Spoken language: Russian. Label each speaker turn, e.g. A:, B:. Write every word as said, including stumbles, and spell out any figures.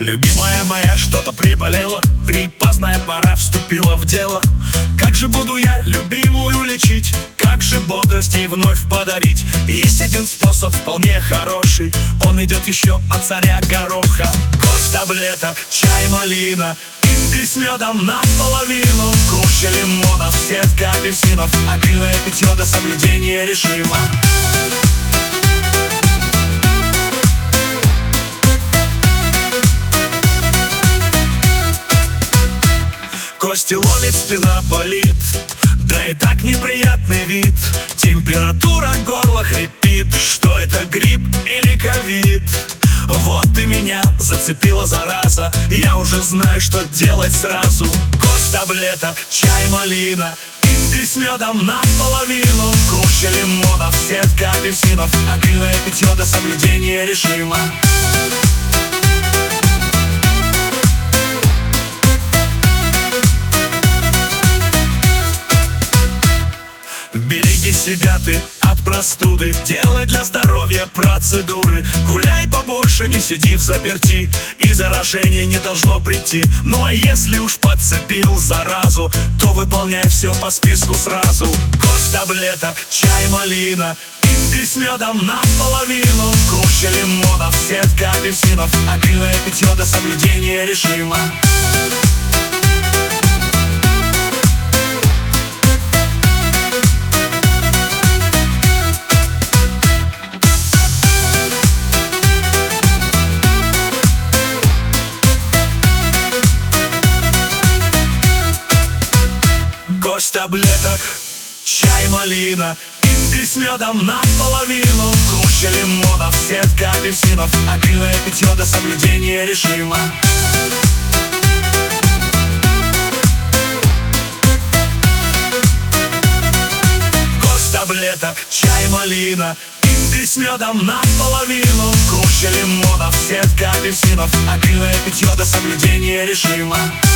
A: Любимая моя что-то приболела, припоздная пора вступила в дело. Как же буду я любимую лечить? Как же бодрость ей вновь подарить? Есть один способ вполне хороший, он идет еще от царя гороха. Кость таблеток, чай малина, имбирь с медом наполовину, круче лимонов, сетка апельсинов, обильное питье до соблюдения режима. Кости ломит, спина болит, да и так неприятный вид. Температура, горло хрипит, что это грипп или ковид? Вот ты меня зацепила, зараза, я уже знаю, что делать сразу. Кость таблеток, чай малина, имбирь с медом наполовину, круче лимонов, сетка апельсинов, обильное питье до соблюдения режима. Береги себя ты от простуды, делай для здоровья процедуры. Гуляй побольше, не сиди взаперти, и заражение не должно прийти. Ну а если уж подцепил заразу, то выполняй все по списку сразу. Кость таблеток, чай малина, имбирь с медом наполовину, круче лимонов, сетка апельсинов, обильное питье до соблюдения режима. Кость таблеток, чай малина, имбирь с медом наполовину, круче лимонов, сетка апельсинов, обильное питье до соблюдения режима. Кость таблеток, чай малина, имбирь с медом наполовину, круче лимонов, сетка апельсинов, обильное питье до соблюдения режима.